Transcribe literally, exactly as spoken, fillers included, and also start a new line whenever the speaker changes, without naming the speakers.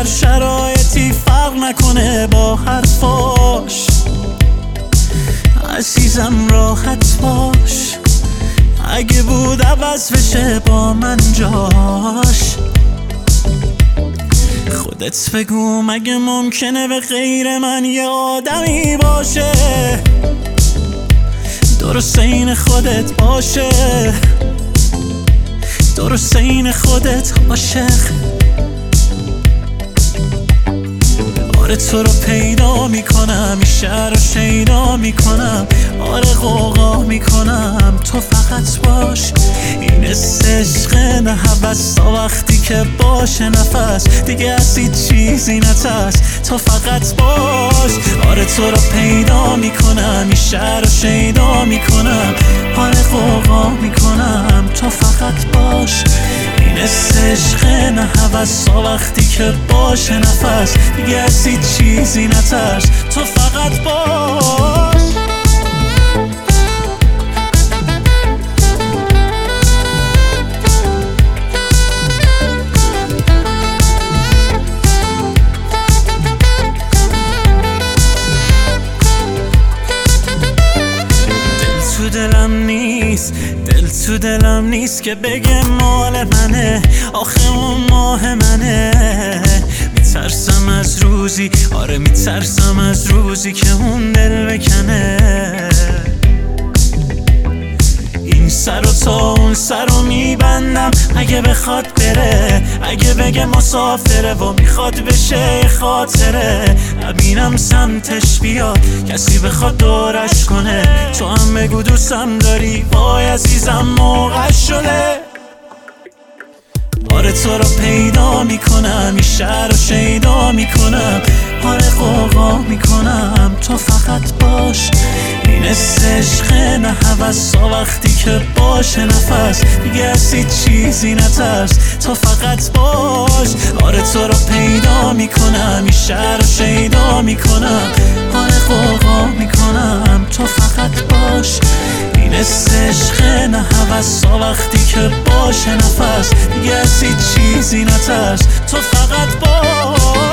هر شرایطی فرق نکنه با حرفاش. عزیزم راحت باش، اگه بود عوض بشه با من جاش. خودت بگو مگه ممکنه به غیر من یه آدمی باشه درست این خودت باشه، درست این خودت عاشق. آره تو رو پیدا میکنم، این شهر رو شیدا میکنم، آره غوغا میکنم، تو فقط باش. این عشق نه هوس تا وقتی که باشه نفس دیگه از هیچ چیزی نترس، تو فقط باش. آره تو رو پیدا میکنم، این شهر رو شیدا میکنم، آره غوغا میکنم، تو فقط باش. این عشق نه هوس تا وقتی که باشه نفس دیگه از هیچ چیزی نترس، تو فقط باش. دل تو دلم نیست، دل تو دلم نیست که بگه مال منه، آخه اون ماه منه. میترسم از روزی، آره میترسم از روزی که اون دل بکنه. این سر و تا اون سر رو میبندم اگه بخواد بره، اگه بگه مسافره و میخواد بشه خاطره. نبینم سمتش بیاد کسی بخواد دورش کنه، تو هم بگو دوستم داری، وای عزیزم موقع شده. آره تو رو پیدا میکنم، این شهر رو شیدا میکنم، آره غوغا میکنم، تو فقط باش. این عشق نه هوس تا وقتی که باشه نفس دیگه از هیچ چیزی نترس، تو فقط باش. آره تو رو پیدا میکنم، این شهر رو شیدا میکنم، آره غوغا میکنم، تو فقط باش. این عشق نه هوس تا وقتی که باشه نفس دیگه از هیچ چیزی نترس، تو فقط باش.